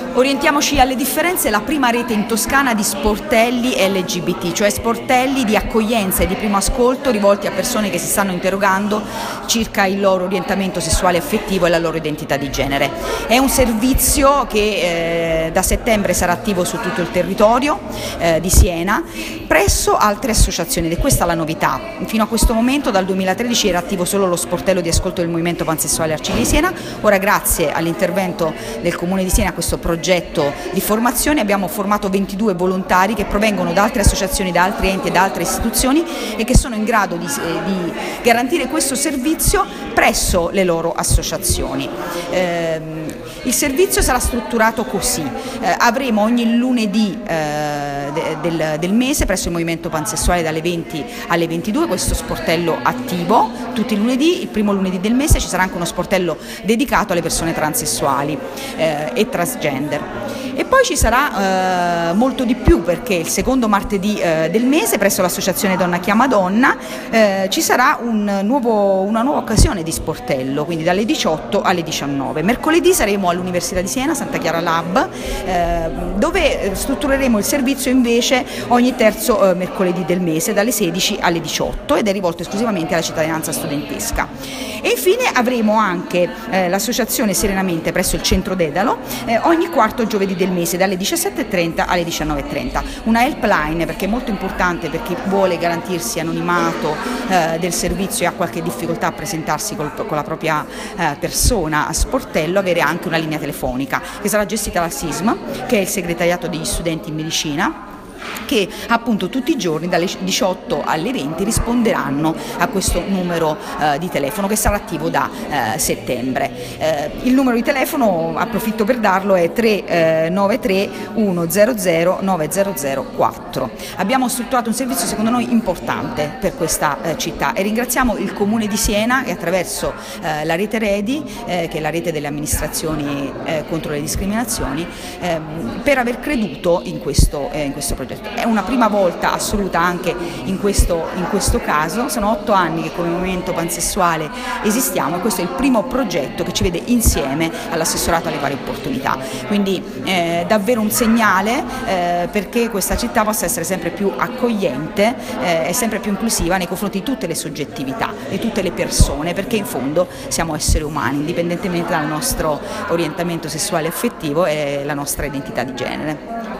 Orientiamoci alle differenze, la prima rete in Toscana di sportelli LGBT, cioè sportelli di accoglienza e di primo ascolto rivolti a persone che si stanno interrogando circa il loro orientamento sessuale e affettivo e la loro identità di genere. È un servizio che da settembre sarà attivo su tutto il territorio di Siena presso altre associazioni ed è questa la novità. Fino a questo momento, dal 2013, era attivo solo lo sportello di ascolto del movimento pansessuale Arcigli di Siena. Ora, grazie all'intervento del Comune di Siena, a questo progetto di formazione, abbiamo formato 22 volontari che provengono da altre associazioni, da altri enti e da altre istituzioni e che sono in grado di garantire questo servizio presso le loro associazioni. Il servizio sarà strutturato così: avremo ogni lunedì del mese presso il movimento pansessuale dalle 20 alle 22 questo sportello attivo tutti i lunedì. Il primo lunedì del mese ci sarà anche uno sportello dedicato alle persone transessuali e transgender. E poi ci sarà molto di più, perché il secondo martedì del mese presso l'associazione Donna Chiama Donna ci sarà una nuova occasione di sportello, quindi dalle 18 alle 19. Mercoledì saremo all'Università di Siena, Santa Chiara Lab, dove struttureremo il servizio invece ogni terzo mercoledì del mese dalle 16 alle 18 ed è rivolto esclusivamente alla cittadinanza studentesca. E infine avremo anche l'associazione Serenamente presso il centro Dedalo ogni quarto giovedì del mese dalle 17:30 alle 19:30. Una helpline, perché è molto importante per chi vuole garantirsi anonimato del servizio e ha qualche difficoltà a presentarsi con la propria persona a sportello, avere anche una linea telefonica che sarà gestita dal SISM, che è il segretariato degli studenti in medicina, che appunto tutti i giorni dalle 18 alle 20 risponderanno a questo numero di telefono che sarà attivo da settembre. Il numero di telefono, approfitto per darlo, è 393 100 9004. Abbiamo strutturato un servizio secondo noi importante per questa città e ringraziamo il Comune di Siena che attraverso la rete REDI, che è la rete delle amministrazioni contro le discriminazioni, per aver creduto in questo progetto. È una prima volta assoluta anche in questo caso. Sono 8 anni che come movimento pansessuale esistiamo e questo è il primo progetto che ci vede insieme all'assessorato alle pari opportunità. Quindi davvero un segnale perché questa città possa essere sempre più accogliente e sempre più inclusiva nei confronti di tutte le soggettività e tutte le persone, perché in fondo siamo esseri umani, indipendentemente dal nostro orientamento sessuale e affettivo e la nostra identità di genere.